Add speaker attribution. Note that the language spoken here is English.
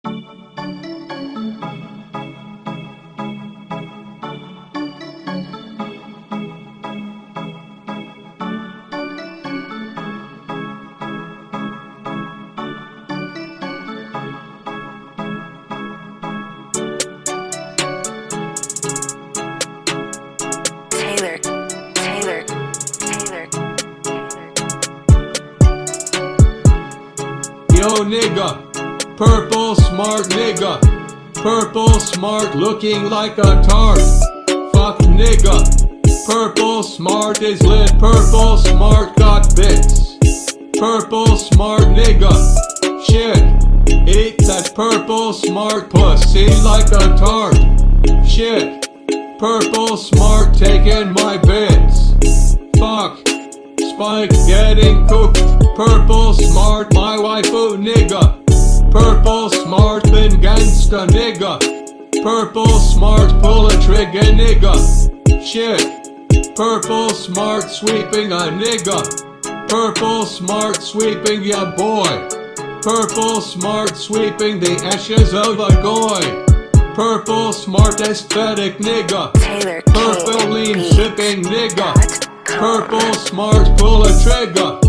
Speaker 1: Taylor, Taylor, Taylor.
Speaker 2: Yo nigga, purple smart nigga, purple smart looking like a tart. Fuck nigga, purple smart is lit, purple smart got bits. Purple smart nigga, shit, eat that purple smart pussy like a tart. Shit, purple smart taking my bits. Fuck, Spike getting cooked. Purple smart my waifu nigga. Purple smart been gangsta nigga. Purple smart pull a trigger nigga. Shit, purple smart sweeping a nigga. Purple smart sweeping ya boy. Purple smart sweeping the ashes of a goy. Purple smart aesthetic nigga.
Speaker 1: Taylor,
Speaker 2: Purple lean shipping nigga. Purple smart pull a trigger.